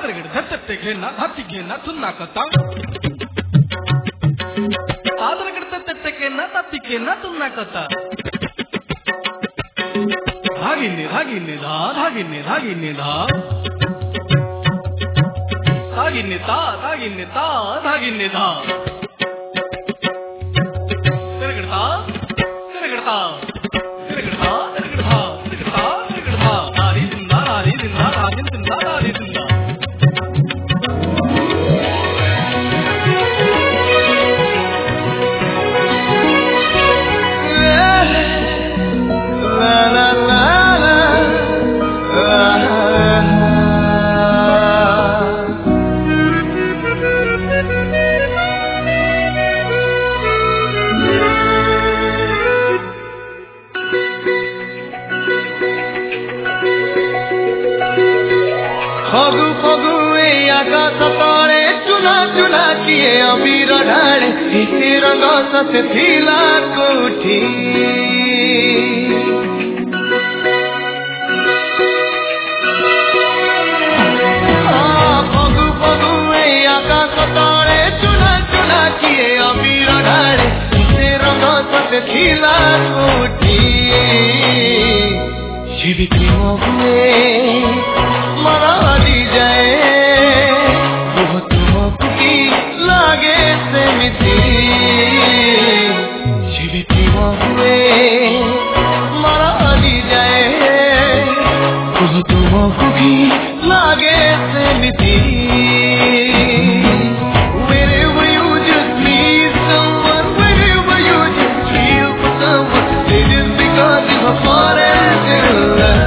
तिरगड़ धत्ते घेना हाथी घेना तुन्ना कता आदरगड़ धत्ते घेना हाथी घेना तुन्ना कता धागिने धागिने धा धागिने धागिने धा धागिने ता धागिने ता धागिने धा तिरगड़ता तिरगड़ता तिरगड़ता तिरगड़ता तिरगड़ता तिरगड़ता नारी जिंदा राजिन जिंदा नारी जिंदा फगु फगुए आकाश तले चुना चुना किए अबीर ढाले इसी रंग सत थिला कोठी फगु फगुए आकाश तले चुना चुना किए अबीर ढाले इसी रंग सत थिला कोठी जीवित हुए मरा दी जाए वो तुमको की लागे से मिठी जीवित हुए मरा दी जाए वो तुमको की लागे से मिठी Wherever you just need someone, wherever you just feel for someone, it is because you are falling in love.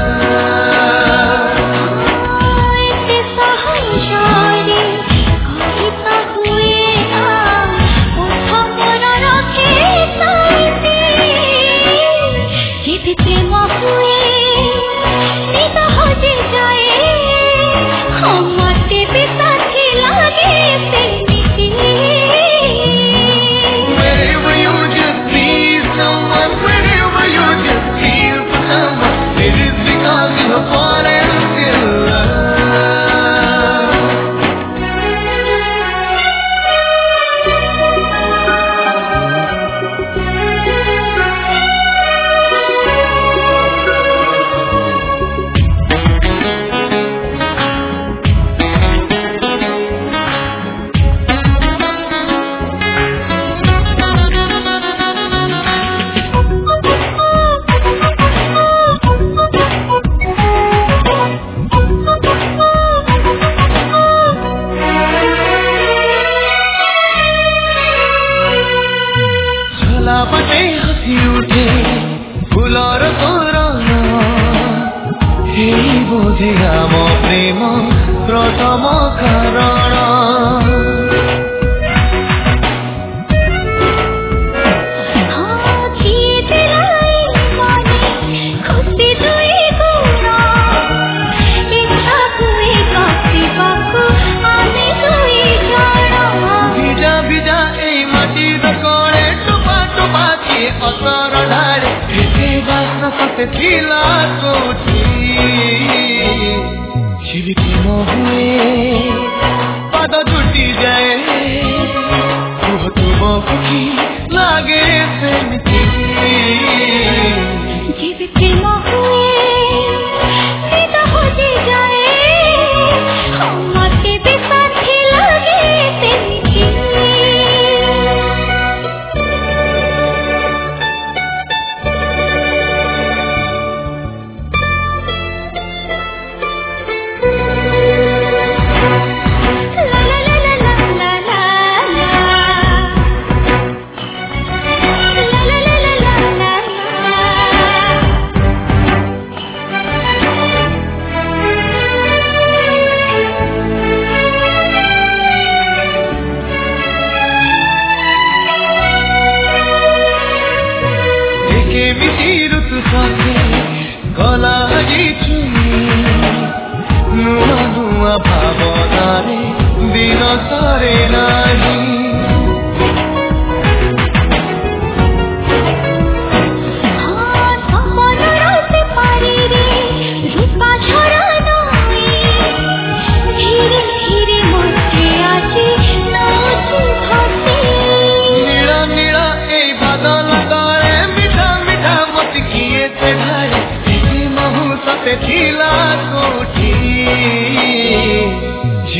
धीरे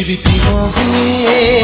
फिरती बाहों में